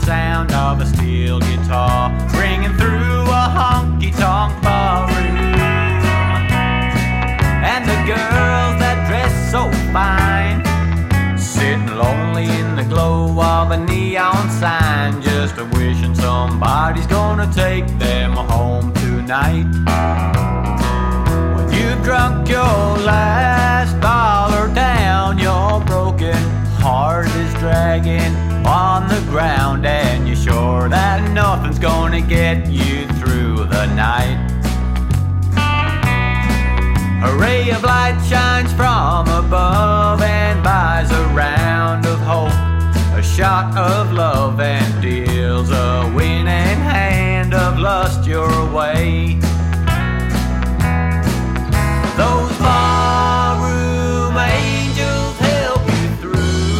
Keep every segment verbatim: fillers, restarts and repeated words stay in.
sound of a steel guitar ringing through a honky-tonk barroom. And the girls that dress so fine, sitting lonely in the glow of a neon sign, just a wishing somebody's gonna take them home tonight. When you've drunk your last dollar down, your broken heart is dragging on the ground, and you're sure that nothing's gonna get you through the night. A ray of light shines from above and buys a round of hope, a shot of love, and deals a winning hand of lust your way. Those barroom angels help you through.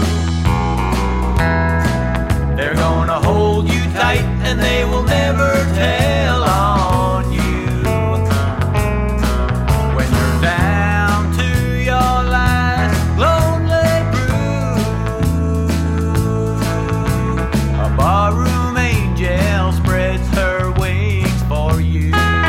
They're gonna hold you tight and they will never tell on you. When you're down to your last lonely brew, a barroom angel spreads her wings for you.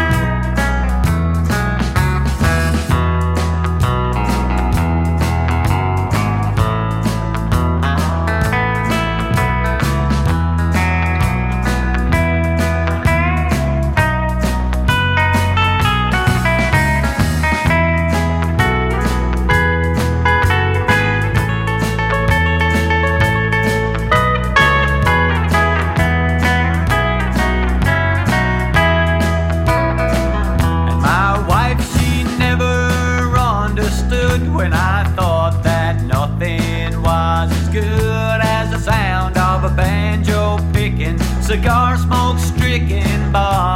When I thought that nothing was as good as the sound of a banjo picking, cigar smoke stricken bar.